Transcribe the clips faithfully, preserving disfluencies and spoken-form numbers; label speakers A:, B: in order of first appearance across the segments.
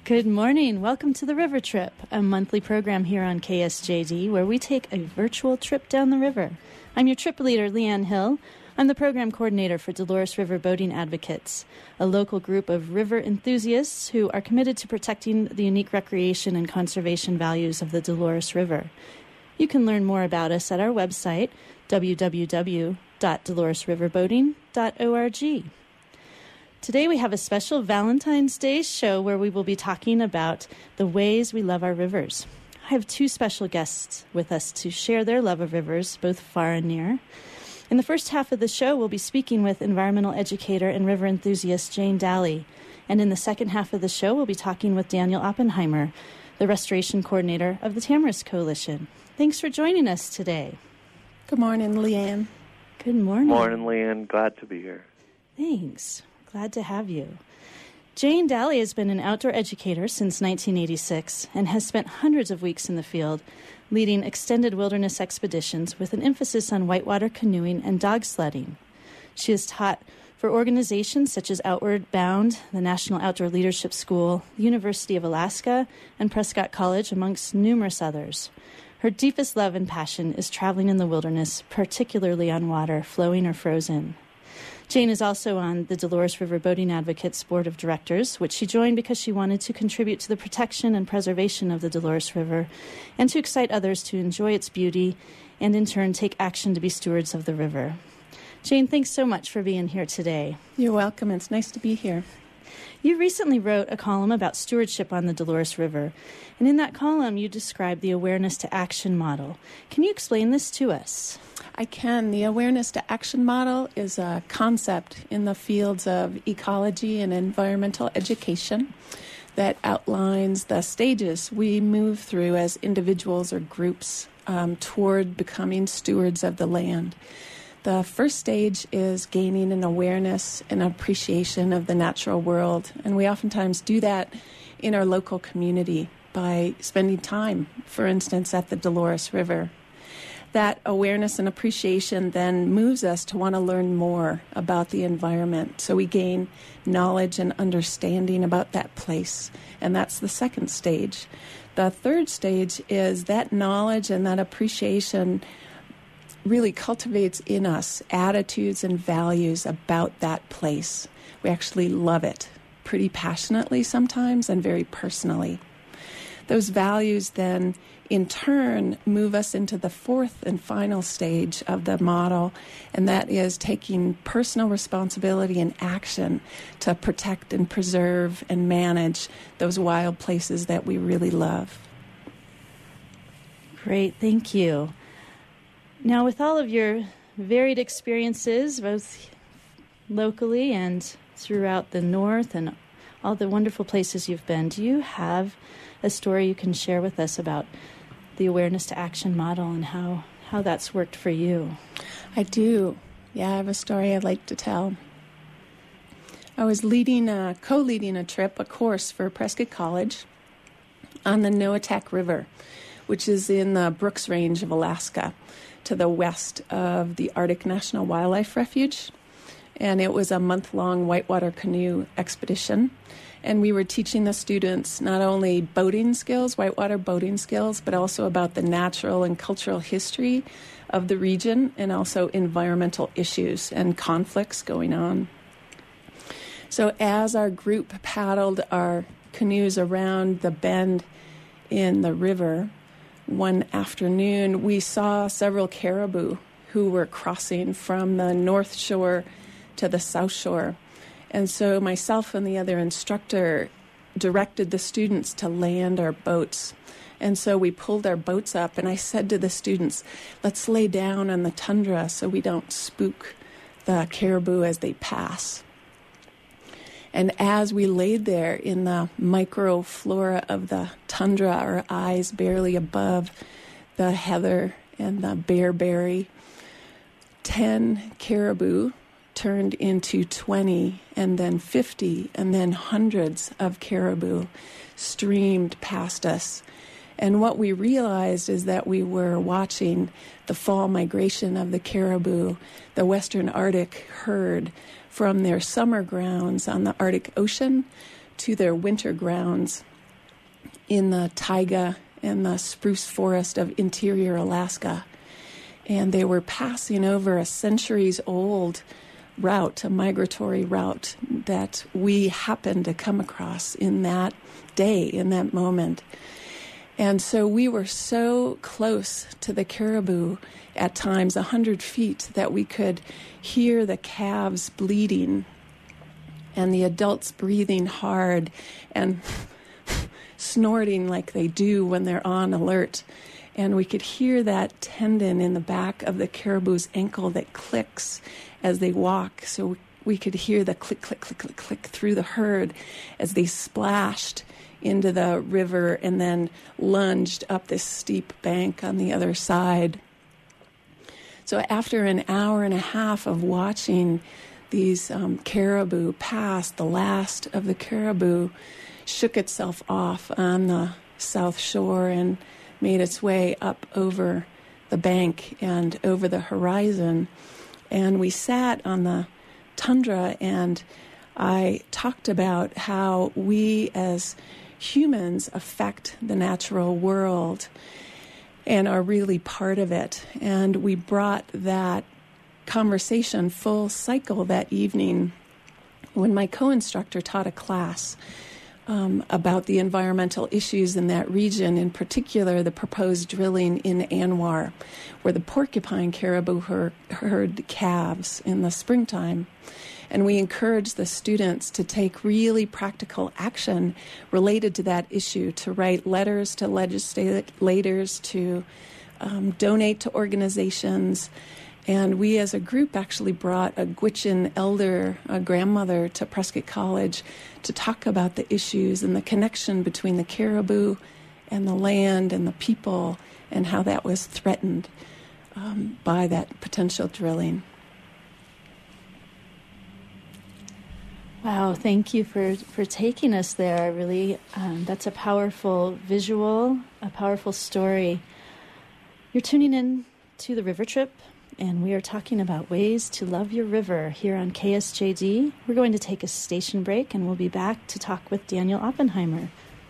A: Good morning. Welcome to the River Trip, a monthly program here on K S J D where we take a virtual trip down the river. I'm your trip leader, Leanne Hill. I'm the program coordinator for Dolores River Boating Advocates, a local group of river enthusiasts who are committed to protecting the unique recreation and conservation values of the Dolores River. You can learn more about us at our website, w w w dot dolores river boating dot org. Today we have a special Valentine's Day show where we will be talking about the ways we love our rivers. I have two special guests with us to share their love of rivers, both far and near. In the first half of the show, we'll be speaking with environmental educator and river enthusiast Jane Daly. And in the second half of the show, we'll be talking with Daniel Oppenheimer, the restoration coordinator of the Tamarisk Coalition. Thanks for joining us today.
B: Good morning, Leanne.
A: Good morning.
C: Morning, Leanne. Glad to be here.
A: Thanks. Glad to have you. Jane Daly has been an outdoor educator since nineteen eighty-six and has spent hundreds of weeks in the field leading extended wilderness expeditions with an emphasis on whitewater canoeing and dog sledding. She has taught for organizations such as Outward Bound, the National Outdoor Leadership School, the University of Alaska, and Prescott College, amongst numerous others. Her deepest love and passion is traveling in the wilderness, particularly on water, flowing or frozen. Jane is also on the Dolores River Boating Advocates Board of Directors, which she joined because she wanted to contribute to the protection and preservation of the Dolores River and to excite others to enjoy its beauty and, in turn, take action to be stewards of the river. Jane, thanks so much for being here today.
B: You're welcome. It's nice to be here.
A: You recently wrote a column about stewardship on the Dolores River, and in that column you described the awareness to action model. Can you explain this to us?
B: I can. The awareness to action model is a concept in the fields of ecology and environmental education that outlines the stages we move through as individuals or groups um, toward becoming stewards of the land. The first stage is gaining an awareness and appreciation of the natural world, and we oftentimes do that in our local community by spending time, for instance, at the Dolores River. That awareness and appreciation then moves us to want to learn more about the environment, so we gain knowledge and understanding about that place, and that's the second stage. The third stage is that knowledge and that appreciation really cultivates in us attitudes and values about that place. We actually love it pretty passionately sometimes and very personally. Those values then, in turn, move us into the fourth and final stage of the model, and that is taking personal responsibility and action to protect and preserve and manage those wild places that we really love.
A: Great, thank you. Now, with all of your varied experiences, both locally and throughout the North and all the wonderful places you've been, do you have a story you can share with us about the awareness to action model and how, how that's worked for you?
B: I do. Yeah, I have a story I'd like to tell. I was leading a, co-leading a trip, a course for Prescott College on the Noatak River, which is in the Brooks Range of Alaska, to the west of the Arctic National Wildlife Refuge. And it was a month-long whitewater canoe expedition. And we were teaching the students not only boating skills, whitewater boating skills, but also about the natural and cultural history of the region and also environmental issues and conflicts going on. So as our group paddled our canoes around the bend in the river, one afternoon, we saw several caribou who were crossing from the north shore to the south shore. And so myself and the other instructor directed the students to land our boats. And so we pulled our boats up, and I said to the students, let's lay down on the tundra so we don't spook the caribou as they pass. And as we laid there in the microflora of the tundra, our eyes barely above the heather and the bearberry, ten caribou turned into twenty, and then fifty, and then hundreds of caribou streamed past us. And what we realized is that we were watching the fall migration of the caribou, the Western Arctic herd, from their summer grounds on the Arctic Ocean to their winter grounds in the taiga and the spruce forest of interior Alaska. And they were passing over a centuries-old route, a migratory route that we happened to come across in that day, in that moment. And so we were so close to the caribou at times, a hundred feet, that we could hear the calves bleeding and the adults breathing hard and snorting like they do when they're on alert. And we could hear that tendon in the back of the caribou's ankle that clicks as they walk. So we could hear the click, click, click, click, click through the herd as they splashed into the river and then lunged up this steep bank on the other side. So after an hour and a half of watching these um, caribou pass, the last of the caribou shook itself off on the south shore and made its way up over the bank and over the horizon. And we sat on the tundra, and I talked about how we as humans affect the natural world and are really part of it. And we brought that conversation full cycle that evening when my co-instructor taught a class um, about the environmental issues in that region, in particular the proposed drilling in Anwar, where the porcupine caribou herd, herd calves in the springtime. And we encourage the students to take really practical action related to that issue, to write letters to legislators, to um, donate to organizations. And we as a group actually brought a Gwich'in elder, a grandmother, to Prescott College to talk about the issues and the connection between the caribou and the land and the people and how that was threatened um, by that potential drilling.
A: Wow, thank you for, for taking us there. Really, um, that's a powerful visual, a powerful story. You're tuning in to the River Trip, and we are talking about ways to love your river here on K S J D. We're going to take a station break, and we'll be back to talk with Daniel Oppenheimer.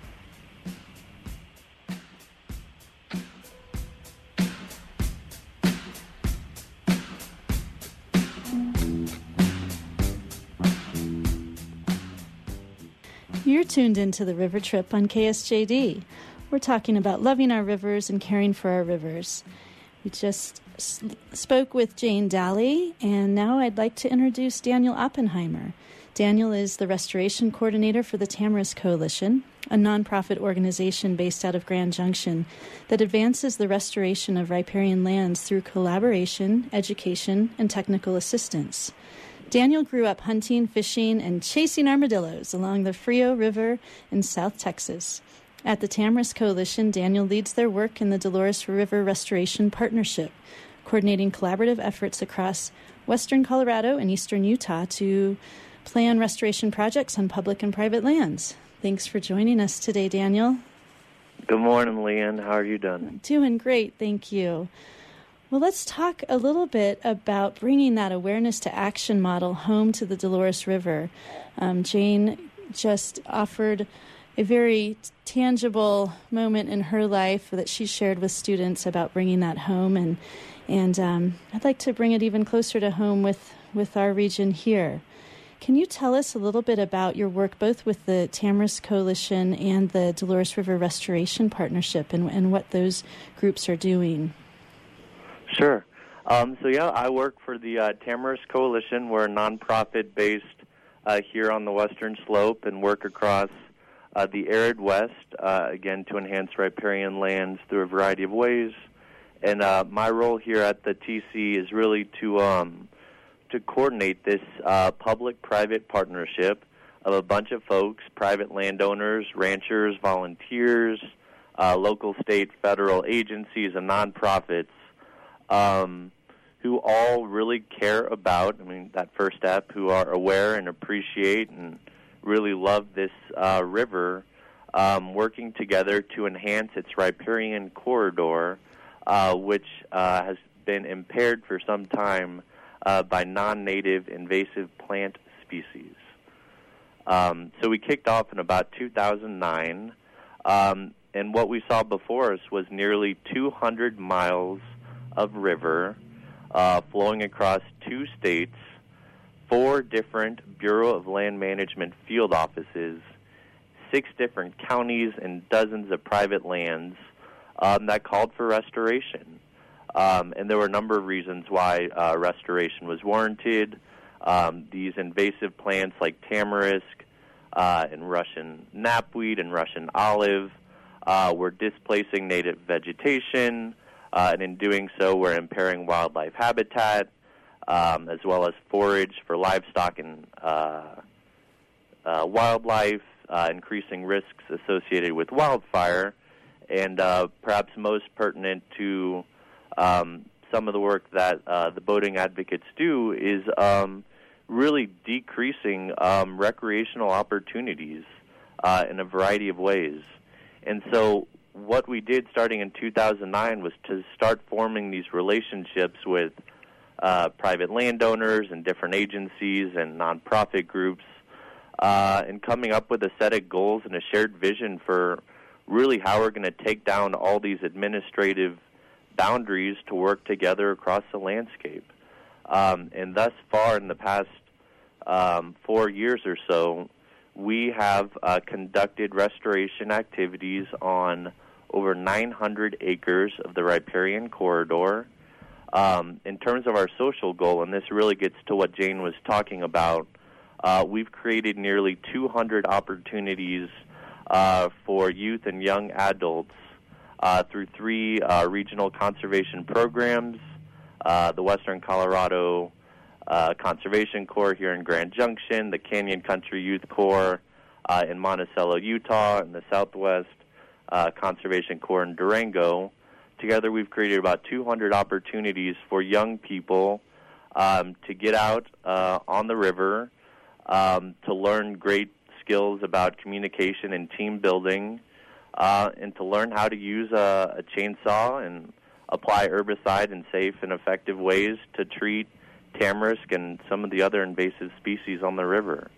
A: You're tuned into the River Trip on K S J D. We're talking about loving our rivers and caring for our rivers. We just s- spoke with Jane Daly, and now I'd like to introduce Daniel Oppenheimer. Daniel is the restoration coordinator for the Tamarisk Coalition, a nonprofit organization based out of Grand Junction that advances the restoration of riparian lands through collaboration, education, and technical assistance. Daniel grew up hunting, fishing, and chasing armadillos along the Frio River in South Texas. At the Tamarisk Coalition, Daniel leads their work in the Dolores River Restoration Partnership, coordinating collaborative efforts across western Colorado and eastern Utah to plan restoration projects on public and private lands. Thanks for joining us today, Daniel.
C: Good morning, Leanne. How are you doing?
A: Doing great, thank you. Well, let's talk a little bit about bringing that awareness to action model home to the Dolores River. Um, Jane just offered a very tangible moment in her life that she shared with students about bringing that home, and and um, I'd like to bring it even closer to home with, with our region here. Can you tell us a little bit about your work both with the Tamarisk Coalition and the Dolores River Restoration Partnership and, and what those groups are doing?
C: Sure. Um, so, yeah, I work for the uh, Tamarisk Coalition. We're a nonprofit based uh, here on the Western Slope and work across uh, the arid West, uh, again, to enhance riparian lands through a variety of ways. And uh, my role here at the T C is really to um, to coordinate this uh, public-private partnership of a bunch of folks, private landowners, ranchers, volunteers, uh, local, state, federal agencies, and nonprofits, Um, who all really care about, I mean, that first step, who are aware and appreciate and really love this uh, river, um, working together to enhance its riparian corridor, uh, which uh, has been impaired for some time uh, by non-native invasive plant species. Um, so we kicked off in about two thousand nine. Um, and what we saw before us was nearly two hundred miles of river uh, flowing across two states, four different Bureau of Land Management field offices, six different counties, and dozens of private lands um, that called for restoration. Um, and there were a number of reasons why uh, restoration was warranted. Um, these invasive plants like tamarisk uh, and Russian knapweed and Russian olive uh, were displacing native vegetation, uh, and in doing so were impairing wildlife habitat, um, as well as forage for livestock and uh, uh, wildlife, uh, increasing risks associated with wildfire, and uh, perhaps most pertinent to um, some of the work that uh, the boating advocates do is um, really decreasing um, recreational opportunities uh, in a variety of ways. And so what we did starting in two thousand nine was to start forming these relationships with uh, private landowners and different agencies and nonprofit groups, uh, and coming up with a set of goals and a shared vision for really how we're going to take down all these administrative boundaries to work together across the landscape. Um, and thus far, in the past um, four years or so, we have uh, conducted restoration activities on over nine hundred acres of the riparian corridor. Um, in terms of our social goal, and this really gets to what Jane was talking about, uh, we've created nearly two hundred opportunities uh, for youth and young adults uh, through three uh, regional conservation programs, uh, the Western Colorado uh, Conservation Corps here in Grand Junction, the Canyon Country Youth Corps uh, in Monticello, Utah, and the Southwest uh, Conservation Corps in Durango. Together, we've created about two hundred opportunities for young people um, to get out uh, on the river, um, to learn great skills about communication and team building, uh, and to learn how to use a, a chainsaw and apply herbicide in safe and effective ways to treat tamarisk and some of the other invasive species on the river.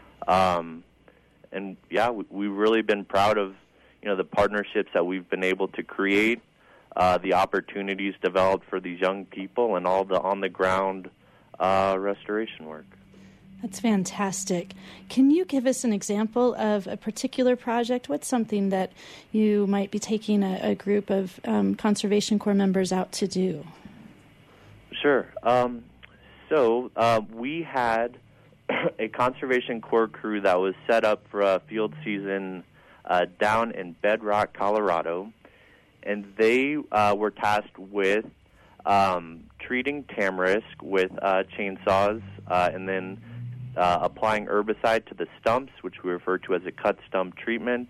C: Um, and yeah, we, we've really been proud of, you know, the partnerships that we've been able to create, uh, the opportunities developed for these young people, and all the on-the-ground uh, restoration work.
A: That's fantastic. Can you give us an example of a particular project? What's something that you might be taking a, a group of um, Conservation Corps members out to do?
C: Sure. Um, so uh, we had a Conservation Corps crew that was set up for a field season uh, down in Bedrock, Colorado, and they uh, were tasked with um, treating tamarisk with uh, chainsaws uh, and then Uh, applying herbicide to the stumps, which we refer to as a cut stump treatment.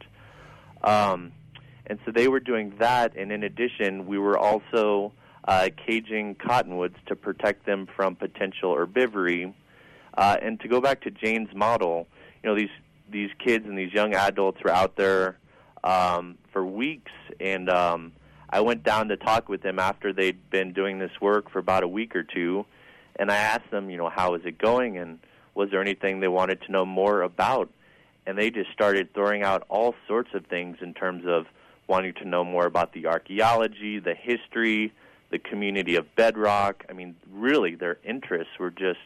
C: Um, and so they were doing that, and in addition, we were also uh, caging cottonwoods to protect them from potential herbivory. Uh, and to go back to Jane's model, you know, these these kids and these young adults were out there um, for weeks, and um, I went down to talk with them after they'd been doing this work for about a week or two, and I asked them, you know, how is it going, and was there anything they wanted to know more about? And they just started throwing out all sorts of things in terms of wanting to know more about the archaeology, the history, the community of Bedrock. I mean, really, their interests were just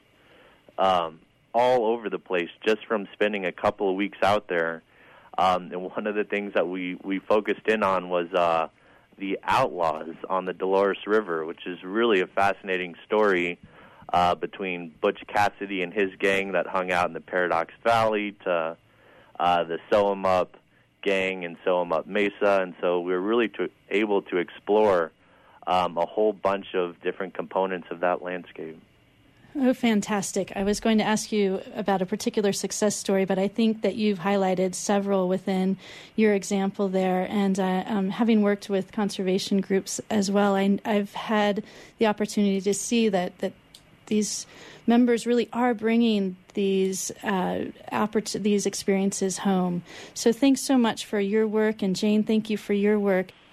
C: um, all over the place just from spending a couple of weeks out there. Um, and one of the things that we, we focused in on was uh, the outlaws on the Dolores River, which is really a fascinating story Uh, between Butch Cassidy and his gang that hung out in the Paradox Valley to uh, the Sew-Em-Up gang in Sew-Em-Up Mesa. And so we were really to, able to explore um, a whole bunch of different components of that landscape.
A: Oh, fantastic. I was going to ask you about a particular success story, but I think that you've highlighted several within your example there. And uh, um, having worked with conservation groups as well, I, I've had the opportunity to see that that these members really are bringing these uh, oppor- these experiences home. So thanks so much for your work, and Jane, thank you for your work.